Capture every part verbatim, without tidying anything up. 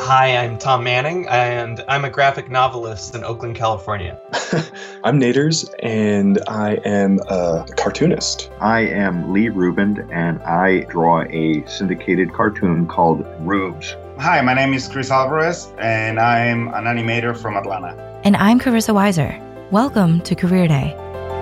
Hi, I'm Tom Manning, and I'm a graphic novelist in Oakland, California. I'm Naders, and I am a cartoonist. I am Lee Rubin, and I draw a syndicated cartoon called Rubes. Hi, my name is Chris Alvarez, and I'm an animator from Atlanta. And I'm Carissa Weiser. Welcome to Career Day.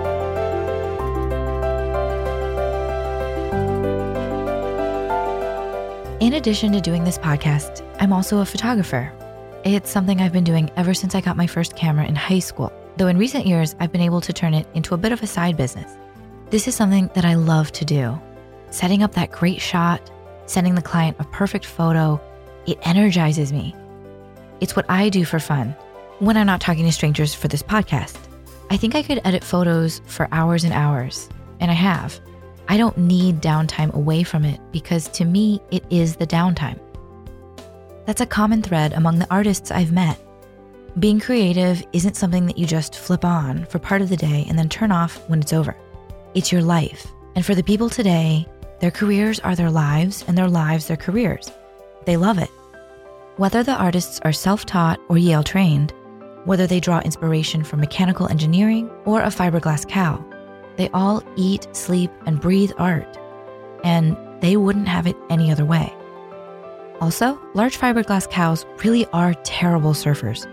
In addition to doing this podcast, I'm also a photographer. It's something I've been doing ever since I got my first camera in high school, though in recent years, I've been able to turn it into a bit of a side business. This is something that I love to do. Setting up that great shot, sending the client a perfect photo, it energizes me. It's what I do for fun when I'm not talking to strangers for this podcast. I think I could edit photos for hours and hours, and I have. I don't need downtime away from it because to me, it is the downtime. That's a common thread among the artists I've met. Being creative isn't something that you just flip on for part of the day and then turn off when it's over. It's your life. And for the people today, their careers are their lives and their lives their careers. They love it. Whether the artists are self-taught or Yale trained, whether they draw inspiration from mechanical engineering or a fiberglass cow, they all eat, sleep, and breathe art, and they wouldn't have it any other way. Also, large fiberglass cows really are terrible surfers.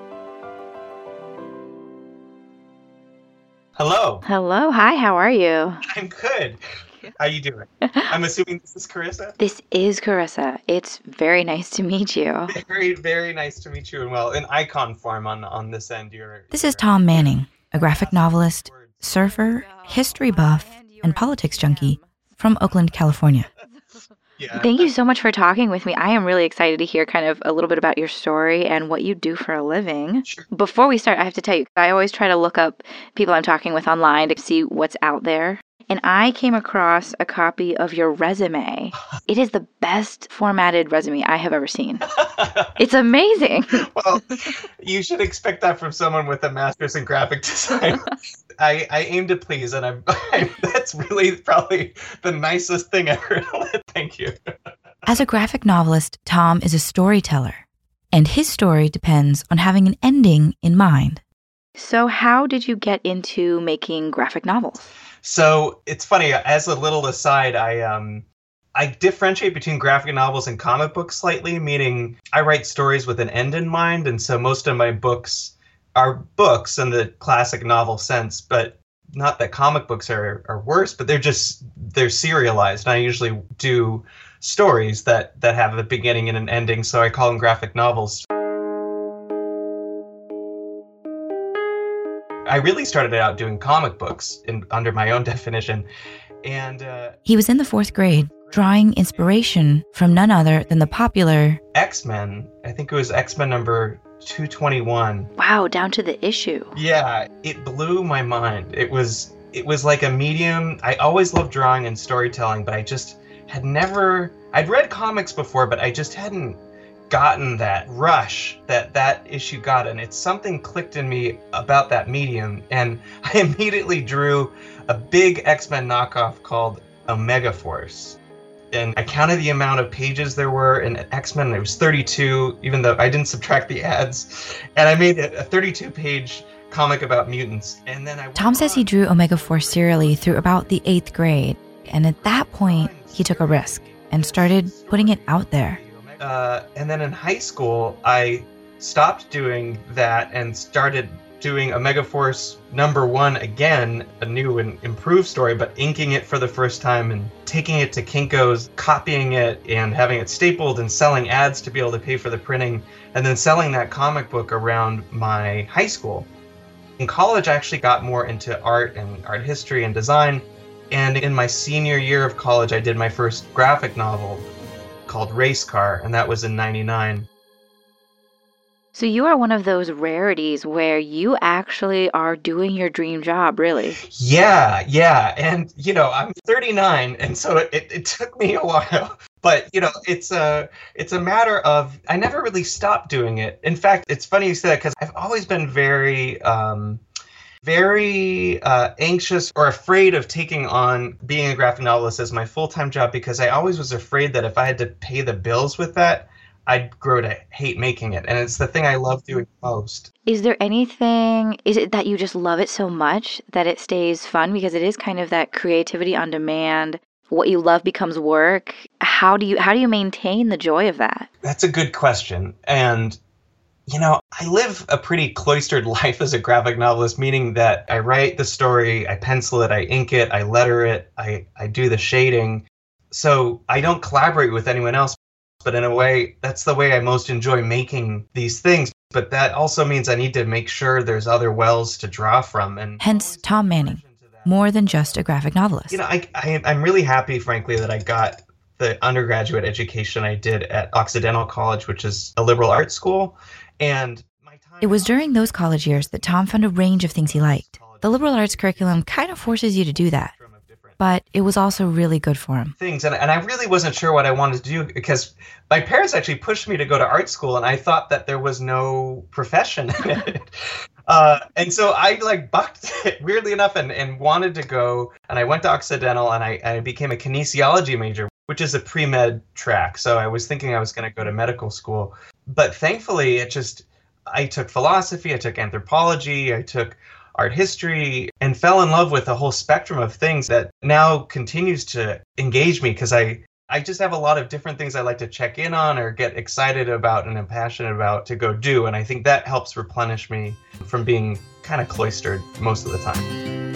Hello. Hello. Hi, how are you? I'm good. How you doing? I'm assuming this is Carissa? This is Carissa. It's very nice to meet you. Very, very nice to meet you. And well, in icon form on, on this end. You're, This is Tom Manning, a graphic novelist, surfer, history buff, and politics junkie from Oakland, California. Yeah. Thank you so much for talking with me. I am really excited to hear kind of a little bit about your story and what you do for a living. Sure. Before we start, I have to tell you, I always try to look up people I'm talking with online to see what's out there. And I came across a copy of your resume. It is the best formatted resume I have ever seen. It's amazing. Well, you should expect that from someone with a master's in graphic design. I, I aim to please, and I'm, I'm that's really probably the nicest thing ever. Thank you. As a graphic novelist, Tom is a storyteller, and his story depends on having an ending in mind. So how did you get into making graphic novels? So it's funny, as a little aside, I um I differentiate between graphic novels and comic books slightly, meaning I write stories with an end in mind. And so most of my books are books in the classic novel sense, but not that comic books are, are worse, but they're just, they're serialized. And I usually do stories that, that have a beginning and an ending. So I call them graphic novels. I really started out doing comic books in, under my own definition. And uh, He was in the fourth grade, drawing inspiration from none other than the popular X-Men, I think it was X-Men number two twenty-one. Wow, down to the issue. Yeah, it blew my mind. It was it was like a medium. I always loved drawing and storytelling, but I just had never, I'd read comics before, but I just hadn't gotten that rush that that issue got, and it's something clicked in me about that medium, and I immediately drew a big X-Men knockoff called Omega Force, and I counted the amount of pages there were in X-Men, and it was thirty-two, even though I didn't subtract the ads, and I made a thirty-two page comic about mutants. And then I Tom says he drew Omega Force serially through about the eighth grade, and at that point, he took a risk and started putting it out there. Uh, and then in high school, I stopped doing that and started doing Omega Force number one again, a new and improved story, but inking it for the first time and taking it to Kinko's, copying it and having it stapled and selling ads to be able to pay for the printing, and then selling that comic book around my high school. In college, I actually got more into art and art history and design. And in my senior year of college, I did my first graphic novel called Race Car, and that was in ninety-nine. So you are one of those rarities where you actually are doing your dream job, really. Yeah, yeah. And, you know, I'm thirty-nine, and so it, it took me a while. But, you know, it's a, it's a matter of, I never really stopped doing it. In fact, it's funny you say that because I've always been very, um, very uh, anxious or afraid of taking on being a graphic novelist as my full-time job, because I always was afraid that if I had to pay the bills with that, I'd grow to hate making it. And it's the thing I love doing most. Is there anything, is it that you just love it so much that it stays fun? Because it is kind of that creativity on demand. What you love becomes work. How do you how do you maintain the joy of that? That's a good question. And, you know, I live a pretty cloistered life as a graphic novelist, meaning that I write the story, I pencil it, I ink it, I letter it, I, I do the shading. So I don't collaborate with anyone else. But in a way, that's the way I most enjoy making these things. But that also means I need to make sure there's other wells to draw from. And hence Tom Manning, more than just a graphic novelist. You know, I, I, I'm really happy, frankly, that I got the undergraduate education I did at Occidental College, which is a liberal arts school. And my time It was during those college years that Tom found a range of things he liked. The liberal arts curriculum kind of forces you to do that. But it was also really good for him. Things, and, and I really wasn't sure what I wanted to do because my parents actually pushed me to go to art school, and I thought that there was no profession in it. Uh, and so I like bucked it, weirdly enough, and, and wanted to go. And I went to Occidental, and I, I became a kinesiology major, which is a pre-med track. So I was thinking I was going to go to medical school. But thankfully, it just, I took philosophy, I took anthropology, I took art history, and fell in love with a whole spectrum of things that now continues to engage me because I, I just have a lot of different things I like to check in on or get excited about and am passionate about to go do. And I think that helps replenish me from being kind of cloistered most of the time.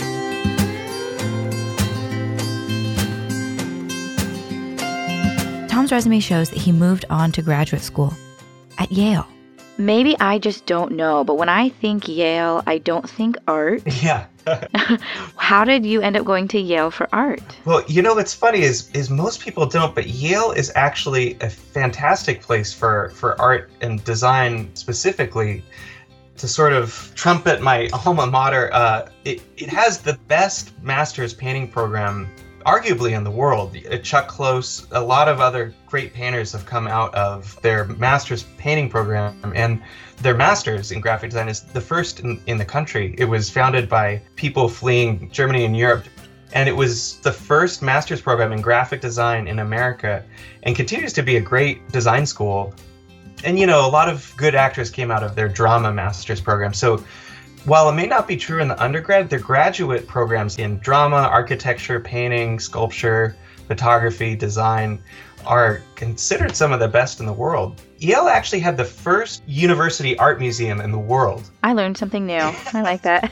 Tom's resume shows that he moved on to graduate school at Yale. Maybe I just don't know, but when I think Yale, I don't think art. Yeah. How did you end up going to Yale for art? Well, you know, what's funny is is most people don't, but Yale is actually a fantastic place for, for art and design specifically. To sort of trumpet my alma mater, uh, it, it has the best master's painting program arguably in the world. Chuck Close, a lot of other great painters have come out of their master's painting program, and their master's in graphic design is the first in, in the country. It was founded by people fleeing Germany and Europe, and it was the first master's program in graphic design in America, and continues to be a great design school. And, you know, a lot of good actors came out of their drama master's program. So while it may not be true in the undergrad, the graduate programs in drama, architecture, painting, sculpture, photography, design are considered some of the best in the world. Yale actually had the first university art museum in the world. I learned something new. I like that.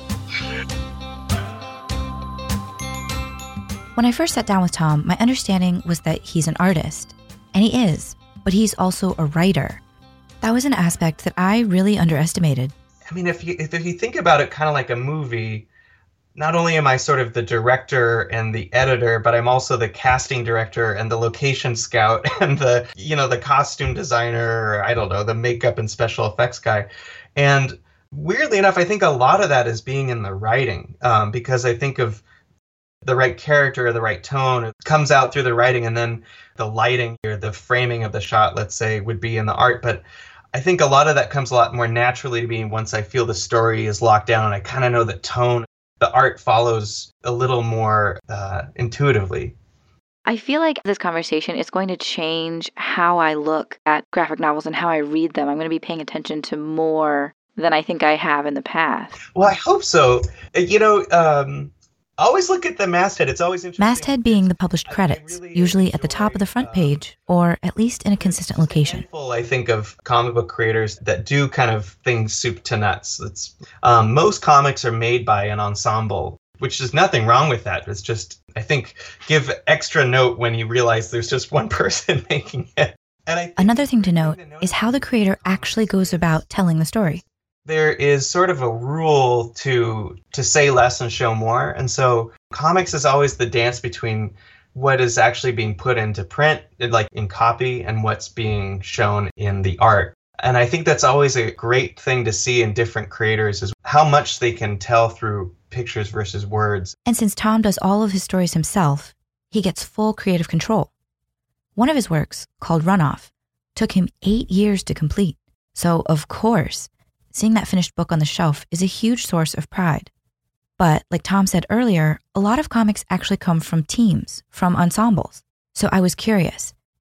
When I first sat down with Tom, my understanding was that he's an artist. And he is, but he's also a writer. That was an aspect that I really underestimated. I mean, if you if you think about it kind of like a movie, not only am I sort of the director and the editor, but I'm also the casting director and the location scout and the, you know, the costume designer, or I don't know, the makeup and special effects guy. And weirdly enough, I think a lot of that is being in the writing, um, because I think of the right character, the right tone, it comes out through the writing, and then the lighting or the framing of the shot, let's say, would be in the art. But I think a lot of that comes a lot more naturally to me once I feel the story is locked down and I kind of know the tone. The art follows a little more uh, intuitively. I feel like this conversation is going to change how I look at graphic novels and how I read them. I'm going to be paying attention to more than I think I have in the past. Well, I hope so. You know, um, always look at the masthead. It's always interesting. Masthead being the published credits, really usually at the top of the front page, or at least in a consistent location. I think of comic book creators that do kind of things soup to nuts. It's, um, most comics are made by an ensemble, which is nothing wrong with that. It's just, I think, give extra note when you realize there's just one person making it. And I Another thing to note is how the creator actually goes about telling the story. There is sort of a rule to to say less and show more. And so comics is always the dance between what is actually being put into print, like in copy, and what's being shown in the art. And I think that's always a great thing to see in different creators, is how much they can tell through pictures versus words. And since Tom does all of his stories himself, he gets full creative control. One of his works, called Runoff, took him eight years to complete. So, of course, seeing that finished book on the shelf is a huge source of pride. But like Tom said earlier, a lot of comics actually come from teams, from ensembles. So I was curious,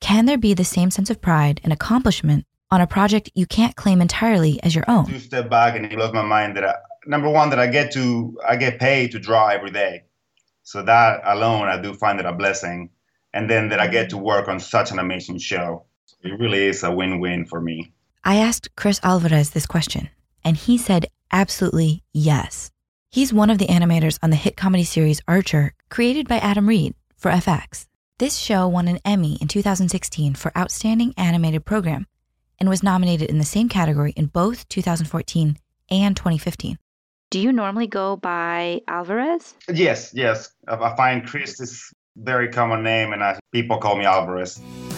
can there be the same sense of pride and accomplishment on a project you can't claim entirely as your own? To step back, and it blows my mind that I, number one, that I get to I get paid to draw every day. So that alone, I do find it a blessing. And then that I get to work on such an amazing show. It really is a win-win for me. I asked Chris Alvarez this question, and he said absolutely yes. He's one of the animators on the hit comedy series Archer, created by Adam Reed for F X. This show won an Emmy in two thousand sixteen for Outstanding Animated Program and was nominated in the same category in both two thousand fourteen and twenty fifteen. Do you normally go by Alvarez? Yes, yes. I I find Chris is a very common name, and I, people call me Alvarez.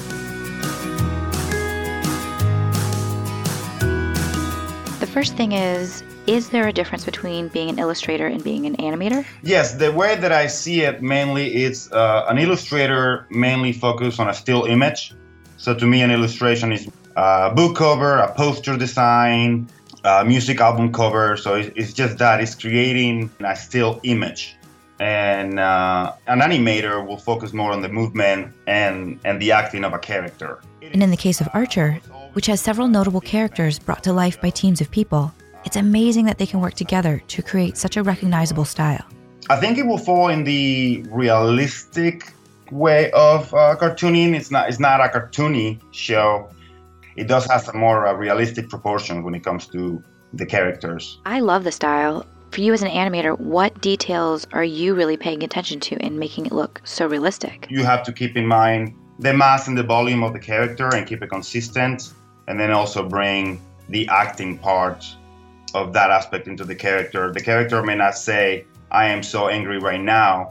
The first thing is, is there a difference between being an illustrator and being an animator? Yes, the way that I see it mainly is uh, an illustrator mainly focused on a still image. So to me, an illustration is a book cover, a poster design, a music album cover. So it's, it's just that, it's creating a still image. And uh, an animator will focus more on the movement and, and the acting of a character. And in the case of Archer, which has several notable characters brought to life by teams of people, it's amazing that they can work together to create such a recognizable style. I think it will fall in the realistic way of uh, cartooning. It's not, it's not a cartoony show. It does have some more uh, realistic proportions when it comes to the characters. I love the style. For you as an animator, what details are you really paying attention to in making it look so realistic? You have to keep in mind the mass and the volume of the character and keep it consistent, and then also bring the acting part of that aspect into the character. The character may not say, I am so angry right now,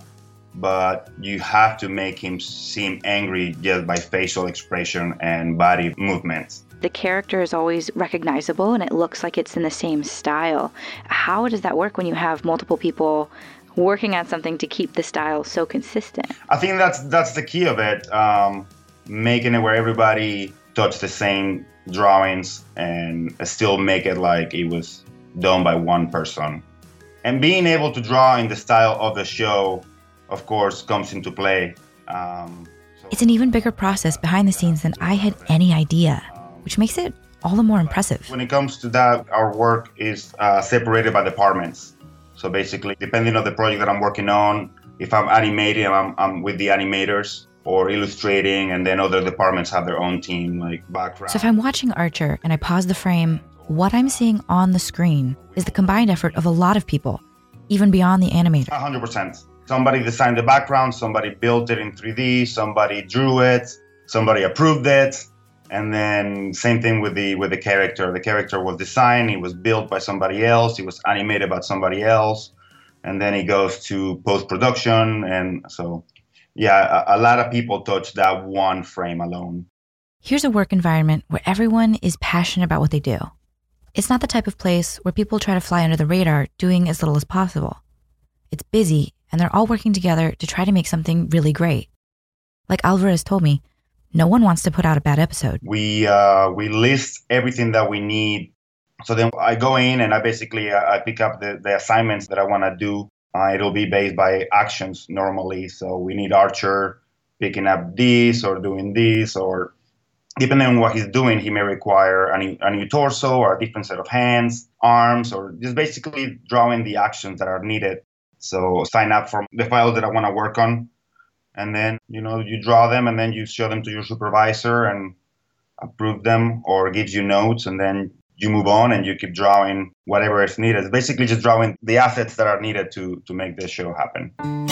but you have to make him seem angry just by facial expression and body movements. The character is always recognizable and it looks like it's in the same style. How does that work when you have multiple people working on something to keep the style so consistent? I think that's that's the key of it, um, making it where everybody touch the same drawings and still make it like it was done by one person. And being able to draw in the style of the show, of course, comes into play. Um, so It's an even bigger process behind the scenes than I had any idea, which makes it all the more impressive. When it comes to that, our work is uh, separated by departments. So basically, depending on the project that I'm working on, if I'm animating, I'm, I'm with the animators, or illustrating, and then other departments have their own team, like background. So if I'm watching Archer and I pause the frame, what I'm seeing on the screen is the combined effort of a lot of people, even beyond the animator. one hundred percent. Somebody designed the background, somebody built it in three D, somebody drew it, somebody approved it, and then same thing with the with the character. The character was designed, it was built by somebody else, it was animated by somebody else, and then it goes to post-production, and so yeah, a, a lot of people touch that one frame alone. Here's a work environment where everyone is passionate about what they do. It's not the type of place where people try to fly under the radar doing as little as possible. It's busy, and they're all working together to try to make something really great. Like Alvarez told me, no one wants to put out a bad episode. We uh, we list everything that we need. So then I go in and I basically uh, I pick up the, the assignments that I want to do. Uh, it'll be based by actions normally. So we need Archer picking up this or doing this, or depending on what he's doing, he may require a new, a new torso or a different set of hands, arms, or just basically drawing the actions that are needed. So sign up for the file that I want to work on. And then, you know, you draw them and then you show them to your supervisor and approve them or gives you notes, and then you move on and you keep drawing whatever is needed. It's basically just drawing the assets that are needed to, to make this show happen.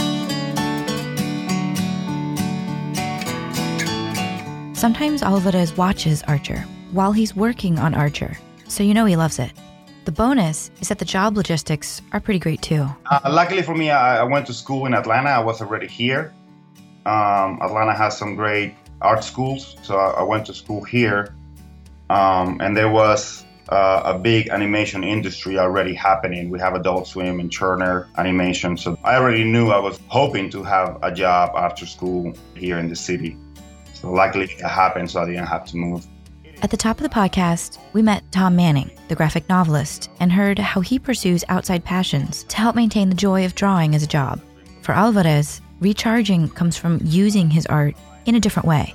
Sometimes Alvarez watches Archer while he's working on Archer, so you know he loves it. The bonus is that the job logistics are pretty great too. Uh, luckily for me, I, I went to school in Atlanta. I was already here. Um, Atlanta has some great art schools, so I, I went to school here. Um, and there was uh, a big animation industry already happening. We have Adult Swim and Turner Animation. So I already knew I was hoping to have a job after school here in the city. So luckily it happened, so I didn't have to move. At the top of the podcast, we met Tom Manning, the graphic novelist, and heard how he pursues outside passions to help maintain the joy of drawing as a job. For Alvarez, recharging comes from using his art in a different way.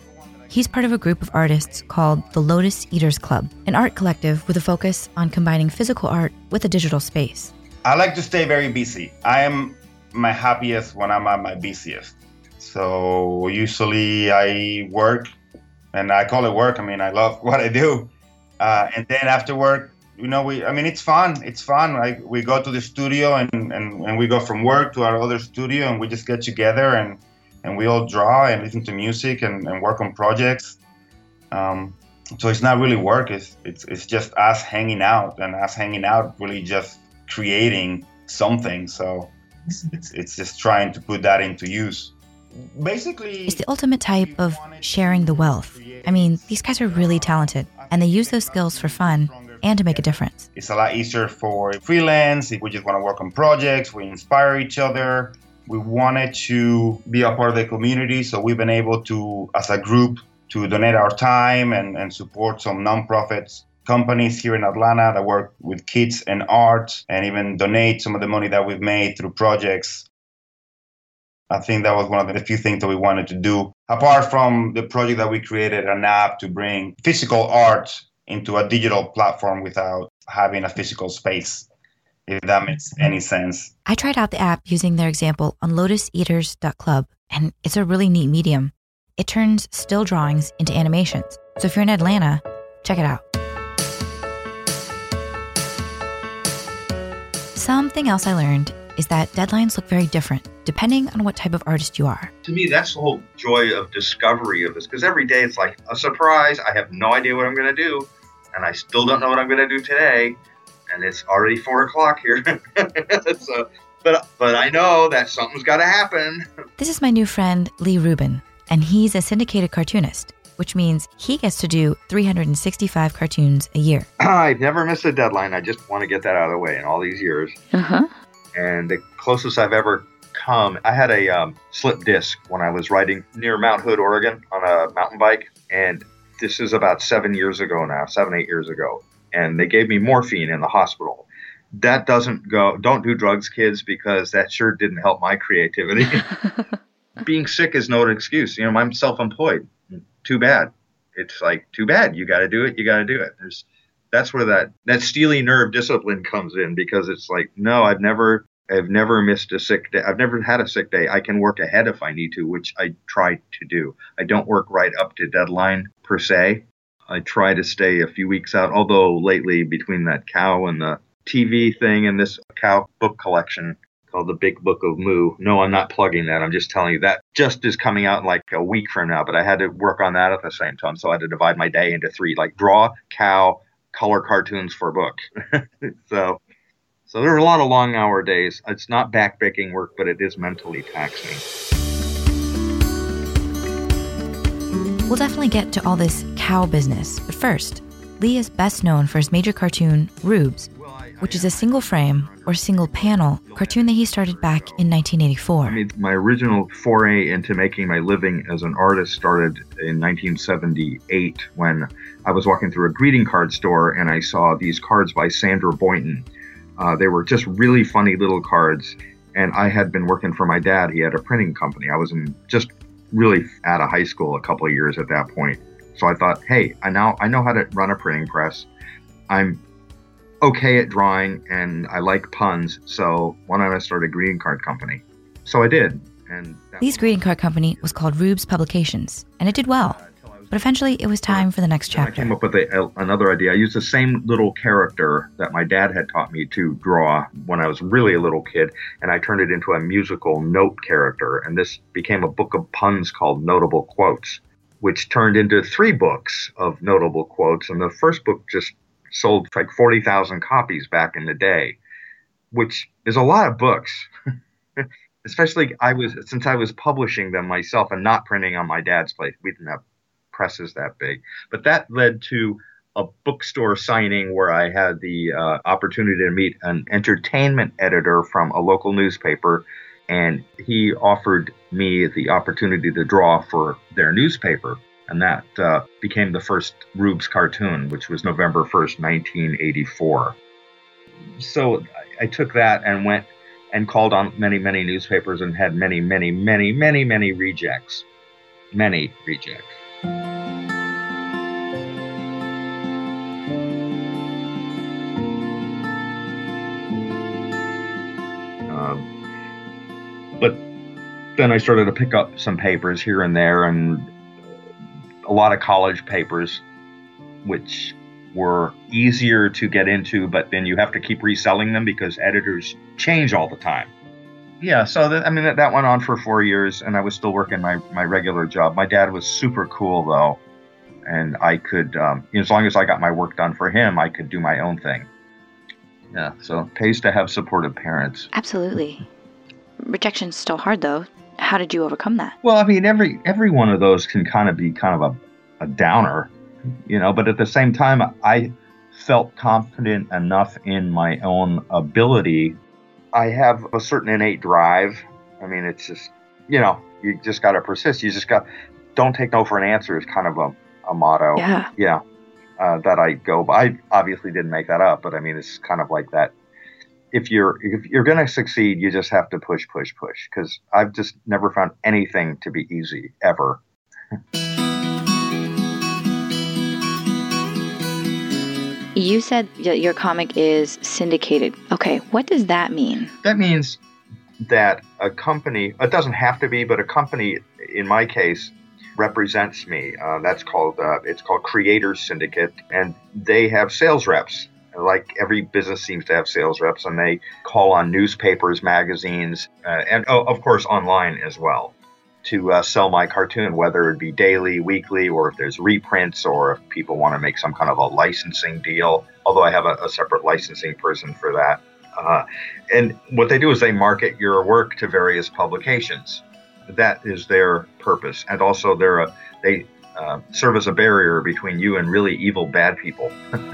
He's part of a group of artists called the Lotus Eaters Club, an art collective with a focus on combining physical art with a digital space. I like to stay very busy. I am my happiest when I'm at my busiest. So usually I work, and I call it work. I mean, I love what I do. Uh, and then after work, you know, we, I mean, it's fun. It's fun. Like we go to the studio and, and, and we go from work to our other studio and we just get together and, and we all draw and listen to music and, and work on projects. Um, so it's not really work. It's, it's, it's just us hanging out and us hanging out really just creating something. So it's, it's just trying to put that into use. Basically, it's the ultimate type of sharing the wealth. I mean, these guys are really talented and they use those skills for fun and to make a difference. It's a lot easier for freelance. If we just want to work on projects, we inspire each other. We wanted to be a part of the community, so we've been able to, as a group, to donate our time and, and support some nonprofits, companies here in Atlanta that work with kids and art, and even donate some of the money that we've made through projects. I think that was one of the few things that we wanted to do. Apart from the project that we created, an app to bring physical art into a digital platform without having a physical space, if that makes any sense. I tried out the app using their example on lotus eaters dot club, and it's a really neat medium. It turns still drawings into animations. So if you're in Atlanta, check it out. Something else I learned is that deadlines look very different depending on what type of artist you are. To me, that's the whole joy of discovery of this, because every day it's like a surprise. I have no idea what I'm going to do, and I still don't know what I'm going to do today, and it's already four o'clock here. so, but but I know that something's got to happen. This is my new friend, Lee Rubin, and he's a syndicated cartoonist, which means he gets to do three hundred sixty-five cartoons a year. I've never missed a deadline. I just want to get that out of the way in all these years. Uh-huh. And the closest I've ever come, I had a um, slip disc when I was riding near Mount Hood, Oregon on a mountain bike. And this is about seven years ago now, seven, eight years ago. And they gave me morphine in the hospital. That doesn't go, don't do drugs, kids, because that sure didn't help my creativity. Being sick is no excuse. You know, I'm self-employed. Too bad. It's like, too bad. You got to do it. You got to do it. There's, that's where that, that steely nerve discipline comes in, because it's like, no, I've never, I've never missed a sick day. I've never had a sick day. I can work ahead if I need to, which I try to do. I don't work right up to deadline per se. I try to stay a few weeks out, although lately between that cow and the T V thing and this cow book collection called The Big Book of Moo. No, I'm not plugging that. I'm just telling you that just is coming out in like a week from now, but I had to work on that at the same time. So I had to divide my day into three, like draw, cow, color cartoons for book. so so there are a lot of long hour days. It's not backbreaking work, but it is mentally taxing. We'll definitely get to all this cow business, but first, Lee is best known for his major cartoon, Rubes, which is a single frame or single panel cartoon that he started back in nineteen eighty-four. I mean, my original foray into making my living as an artist started in nineteen seventy-eight when I was walking through a greeting card store and I saw these cards by Sandra Boynton. Uh, they were just really funny little cards, and I had been working for my dad. He had a printing company. I was in just really out of high school a couple of years at that point. So I thought, hey, I now I know how to run a printing press. I'm okay at drawing and I like puns, so why don't I start a greeting card company? So I did. And Lee's greeting card company was called Rubes Publications, and it did well. But eventually it was time for the next chapter. I came up with a, another idea. I used the same little character that my dad had taught me to draw when I was really a little kid, and I turned it into a musical note character. And this became a book of puns called Notable Quotes, which turned into three books of notable quotes. And the first book just sold like forty thousand copies back in the day, which is a lot of books. Especially I was since I was publishing them myself and not printing on my dad's place. We didn't have presses that big. But that led to a bookstore signing where I had the uh, opportunity to meet an entertainment editor from a local newspaper, and he offered me the opportunity to draw for their newspaper. And that uh, became the first Rubes cartoon, which was November first, nineteen eighty-four. So I took that and went and called on many, many newspapers and had many, many, many, many, many rejects. Many rejects. then I started to pick up some papers here and there, and a lot of college papers, which were easier to get into, but then you have to keep reselling them because editors change all the time. Yeah, so that, I mean, that, that went on for four years, and I was still working my, my regular job. My dad was super cool, though, and I could, um, as long as I got my work done for him, I could do my own thing. Yeah, so it pays to have supportive parents. Absolutely. Rejection's still hard, though. How did you overcome that? Well, I mean, every every one of those can kind of be kind of a, a downer, you know, but at the same time, I felt confident enough in my own ability. I have a certain innate drive. I mean, it's just, you know, you just got to persist. You just got, don't take no for an answer is kind of a, a motto. Yeah. Yeah. Uh, that I go by. I obviously didn't make that up, but I mean, it's kind of like that. If you're, if you're going to succeed, you just have to push, push, push. Because I've just never found anything to be easy, ever. You said that your comic is syndicated. Okay, what does that mean? That means that a company, it doesn't have to be, but a company, in my case, represents me. Uh, that's called, uh, it's called Creators Syndicate, and they have sales reps. Like every business seems to have sales reps, and they call on newspapers, magazines, uh, and oh, of course online as well, to uh, sell my cartoon, whether it be daily, weekly, or if there's reprints, or if people want to make some kind of a licensing deal, although I have a, a separate licensing person for that. Uh, and what they do is they market your work to various publications. That is their purpose. And also they're a, they uh, serve as a barrier between you and really evil bad people.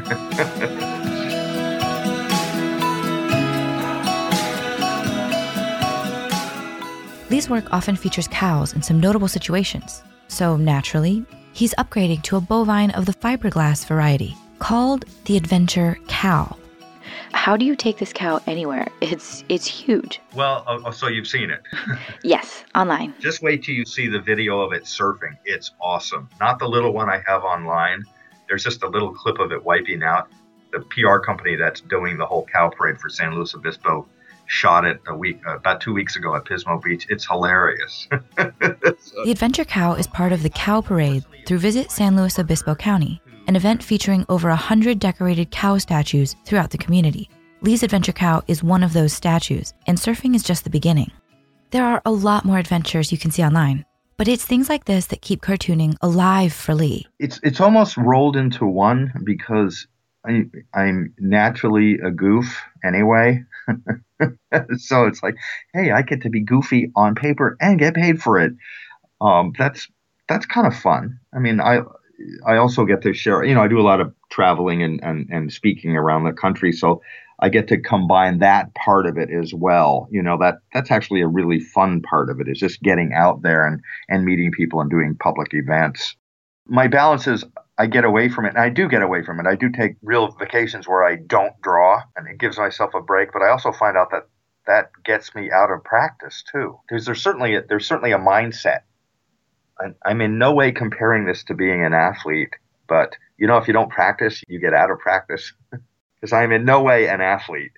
Lee's work often features cows in some notable situations, so naturally, he's upgrading to a bovine of the fiberglass variety, called the Adventure Cow. How do you take this cow anywhere? It's it's huge. Well, oh, so you've seen it. Yes, online. Just wait till you see the video of it surfing. It's awesome. Not the little one I have online. There's just a little clip of it wiping out. The P R company that's doing the whole cow parade for San Luis Obispo shot it a week, uh, about two weeks ago at Pismo Beach. It's hilarious. So. The Adventure Cow is part of the Cow Parade through Visit San Luis Obispo County, an event featuring over a hundred decorated cow statues throughout the community. Lee's Adventure Cow is one of those statues, and surfing is just the beginning. There are a lot more adventures you can see online, but it's things like this that keep cartooning alive for Lee. It's it's almost rolled into one because I, I'm naturally a goof anyway. So it's like, hey, I get to be goofy on paper and get paid for it. Um, that's that's kind of fun. I mean, I I also get to share, you know, I do a lot of traveling and, and, and speaking around the country. So I get to combine that part of it as well. You know, that that's actually a really fun part of it, is just getting out there and, and meeting people and doing public events. My balance is I get away from it, and I do get away from it. I do take real vacations where I don't draw, and it gives myself a break. But I also find out that that gets me out of practice too. There's, there's certainly a, there's certainly a mindset. I'm, I'm in no way comparing this to being an athlete, but you know, if you don't practice, you get out of practice. Because I'm in no way an athlete.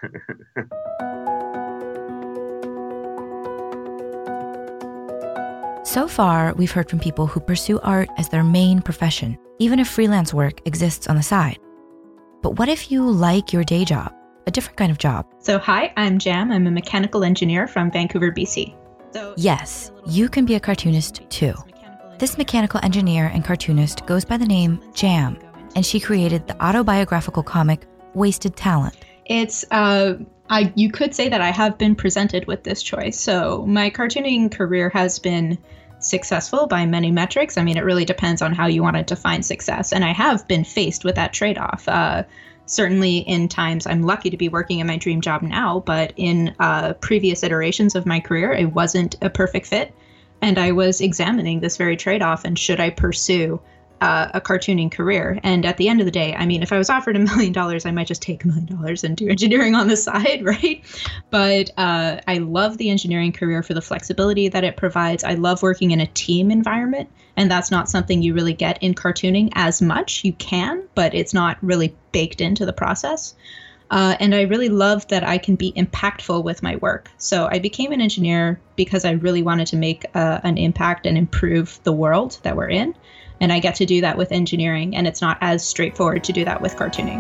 So far, we've heard from people who pursue art as their main profession, even if freelance work exists on the side. But what if you like your day job, a different kind of job? So hi, I'm Jam. I'm a mechanical engineer from Vancouver, B C. So yes, you can be a cartoonist too. This mechanical engineer and cartoonist goes by the name Jam, and she created the autobiographical comic Wasted Talent. It's, uh, I you could say that I have been presented with this choice. So my cartooning career has been successful by many metrics. I mean, it really depends on how you want to define success. And I have been faced with that trade-off. Uh, certainly in times, I'm lucky to be working in my dream job now, but in uh, previous iterations of my career, it wasn't a perfect fit. And I was examining this very trade-off, and should I pursue Uh, a cartooning career? And at the end of the day, I mean, if I was offered a million dollars, I might just take a million dollars and do engineering on the side, right? But uh, I love the engineering career for the flexibility that it provides. I love working in a team environment, and that's not something you really get in cartooning as much. You can, but it's not really baked into the process. Uh, and I really love that I can be impactful with my work. So I became an engineer because I really wanted to make uh, an impact and improve the world that we're in. And I get to do that with engineering, and it's not as straightforward to do that with cartooning.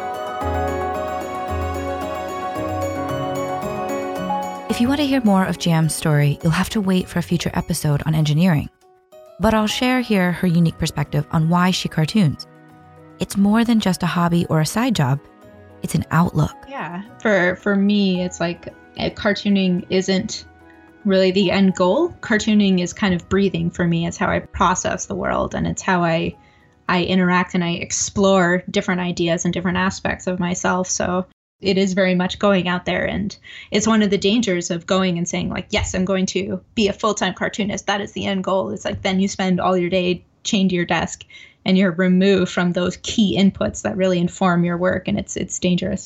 If you want to hear more of Jam's story, you'll have to wait for a future episode on engineering. But I'll share here her unique perspective on why she cartoons. It's more than just a hobby or a side job. It's an outlook. Yeah, for for me, it's like uh, cartooning isn't really the end goal. Cartooning is kind of breathing for me. It's how I process the world, and it's how I I interact and I explore different ideas and different aspects of myself. So it is very much going out there, and it's one of the dangers of going and saying like, yes, I'm going to be a full-time cartoonist. That is the end goal. It's like then you spend all your day chained to your desk and you're removed from those key inputs that really inform your work, and it's it's dangerous.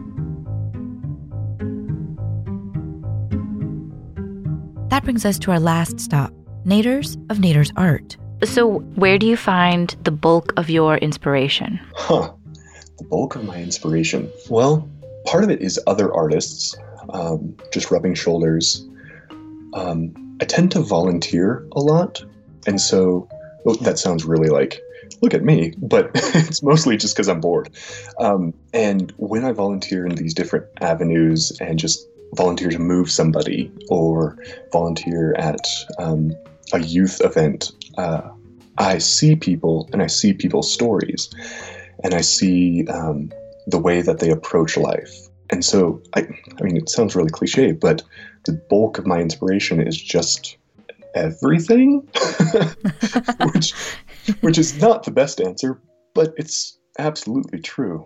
That brings us to our last stop, Naders of Naders Art. So where do you find the bulk of your inspiration? Huh. The bulk of my inspiration. Well, part of it is other artists, um, just rubbing shoulders. Um, I tend to volunteer a lot. And so, well, that sounds really like, look at me, but it's mostly just because I'm bored. Um, and when I volunteer in these different avenues and just volunteer to move somebody or volunteer at um, a youth event, uh, I see people and I see people's stories and I see um, the way that they approach life. And so, I, I mean, it sounds really cliche, but the bulk of my inspiration is just everything, which, which is not the best answer, but it's absolutely true.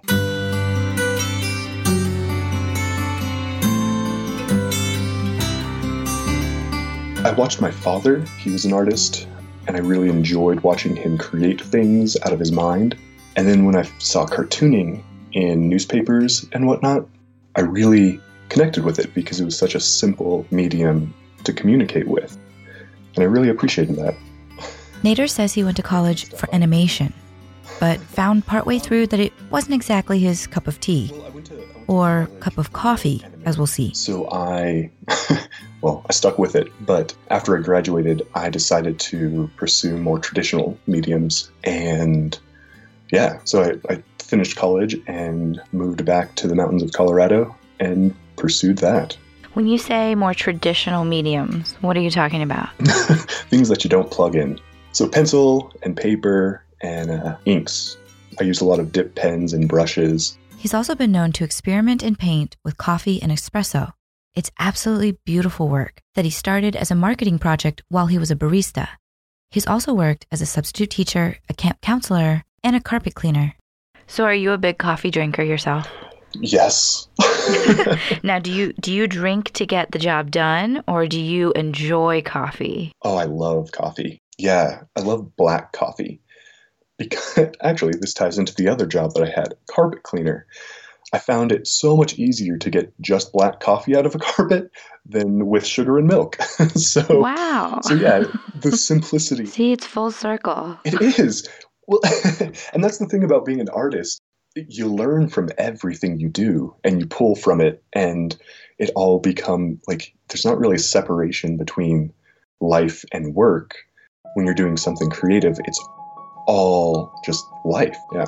I watched my father. He was an artist, and I really enjoyed watching him create things out of his mind. And then when I saw cartooning in newspapers and whatnot, I really connected with it because it was such a simple medium to communicate with. And I really appreciated that. Nader says he went to college for animation, but found partway through that it wasn't exactly his cup of tea. Or cup of coffee, as we'll see. So I, well, I stuck with it. But after I graduated, I decided to pursue more traditional mediums. And yeah, so I, I finished college and moved back to the mountains of Colorado and pursued that. When you say more traditional mediums, what are you talking about? Things that you don't plug in. So pencil and paper and uh, inks. I used a lot of dip pens and brushes. He's also been known to experiment and paint with coffee and espresso. It's absolutely beautiful work that he started as a marketing project while he was a barista. He's also worked as a substitute teacher, a camp counselor, and a carpet cleaner. So are you a big coffee drinker yourself? Yes. Now, do you do you drink to get the job done, or do you enjoy coffee? Oh, I love coffee. Yeah, I love black coffee. Because actually, this ties into the other job that I had, carpet cleaner. I found it so much easier to get just black coffee out of a carpet than with sugar and milk. so wow. So yeah, the simplicity. See, it's full circle. It is. Well, and that's the thing about being an artist. You learn from everything you do and you pull from it, and it all become like there's not really a separation between life and work. When you're doing something creative, it's all just life. Yeah.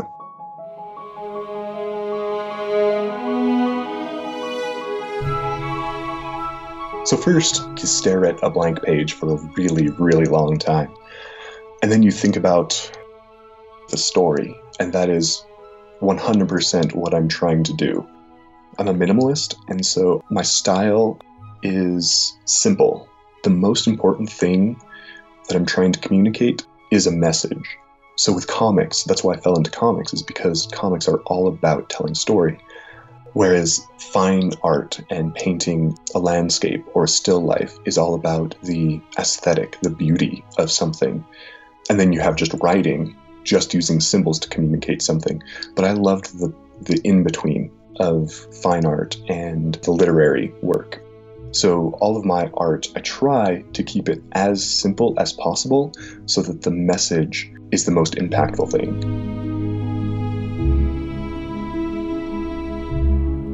So first, you stare at a blank page for a really, really long time. And then you think about the story, and that is one hundred percent what I'm trying to do. I'm a minimalist, and so my style is simple. The most important thing that I'm trying to communicate is a message. So with comics, that's why I fell into comics, is because comics are all about telling story. Whereas fine art and painting a landscape or a still life is all about the aesthetic, the beauty of something. And then you have just writing, just using symbols to communicate something. But I loved the, the in-between of fine art and the literary work. So all of my art, I try to keep it as simple as possible so that the message is the most impactful thing.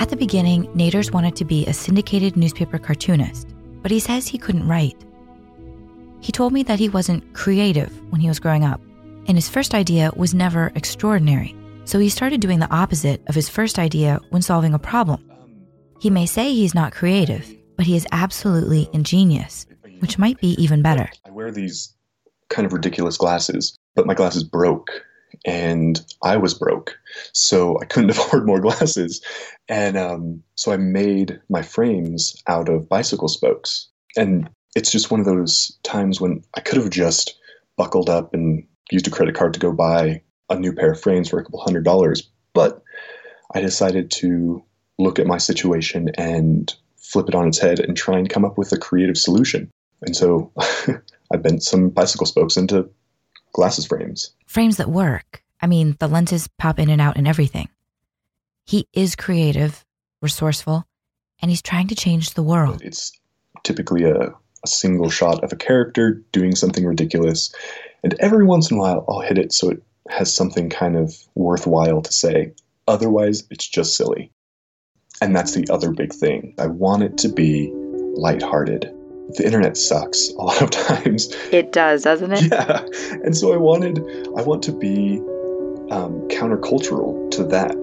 At the beginning, Naders wanted to be a syndicated newspaper cartoonist, but he says he couldn't write. He told me that he wasn't creative when he was growing up, and his first idea was never extraordinary. So he started doing the opposite of his first idea when solving a problem. He may say he's not creative, but he is absolutely ingenious, which might be even better. I wear these kind of ridiculous glasses, but my glasses broke, and I was broke, so I couldn't afford more glasses. And um, so I made my frames out of bicycle spokes. And it's just one of those times when I could have just buckled up and used a credit card to go buy a new pair of frames for a couple hundred dollars. But I decided to look at my situation and flip it on its head and try and come up with a creative solution. And so I bent some bicycle spokes into glasses frames. Frames that work. I mean, the lenses pop in and out and everything. He is creative, resourceful, and he's trying to change the world. It's typically a, a single shot of a character doing something ridiculous. And every once in a while, I'll hit it so it has something kind of worthwhile to say. Otherwise, it's just silly. And that's the other big thing. I want it to be lighthearted. The internet sucks a lot of times. It does, doesn't it? Yeah. And so I wanted, I want to be um, countercultural to that.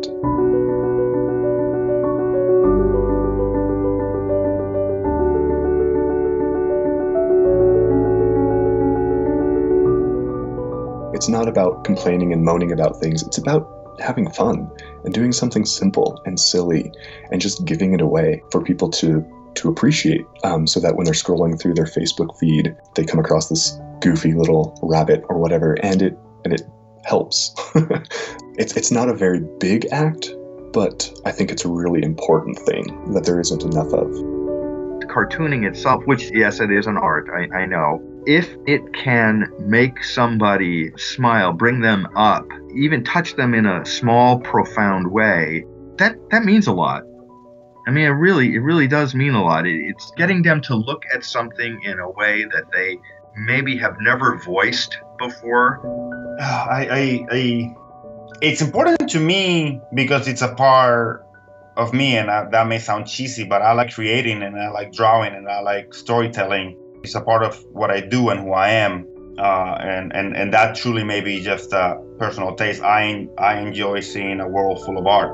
It's not about complaining and moaning about things. It's about having fun and doing something simple and silly and just giving it away for people to to appreciate, um, so that when they're scrolling through their Facebook feed, they come across this goofy little rabbit or whatever, and it and it helps. it's it's not a very big act, but I think it's a really important thing that there isn't enough of. Cartooning itself, which yes, it is an art, I, I know. If it can make somebody smile, bring them up, even touch them in a small, profound way, that, that means a lot. I mean, it really, it really does mean a lot. It, it's getting them to look at something in a way that they maybe have never voiced before. I, I, I, it's important to me because it's a part of me, and I, that may sound cheesy, but I like creating and I like drawing and I like storytelling. It's a part of what I do and who I am, uh, and, and, and that truly may be just a personal taste. I, I enjoy seeing a world full of art.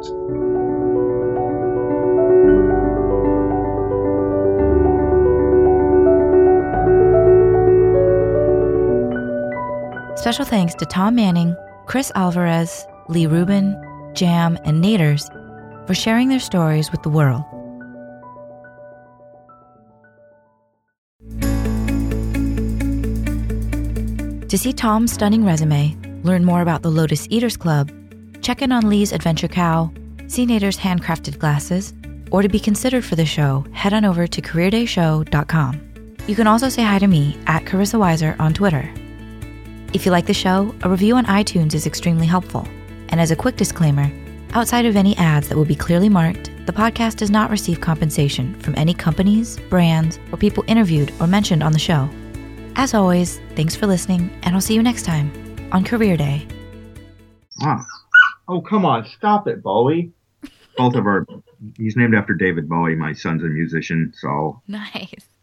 Special thanks to Tom Manning, Chris Alvarez, Lee Rubin, Jam, and Naders for sharing their stories with the world. To see Tom's stunning resume, learn more about the Lotus Eaters Club, check in on Lee's Adventure Cow, see Nader's handcrafted glasses, or to be considered for the show, head on over to career day show dot com. You can also say hi to me at Carissa Weiser on Twitter. If you like the show, a review on iTunes is extremely helpful. And as a quick disclaimer, outside of any ads that will be clearly marked, the podcast does not receive compensation from any companies, brands, or people interviewed or mentioned on the show. As always, thanks for listening, and I'll see you next time on Career Day. Ah. Oh, come on. Stop it, Bowie. Both of our... He's named after David Bowie. My son's a musician, so... Nice.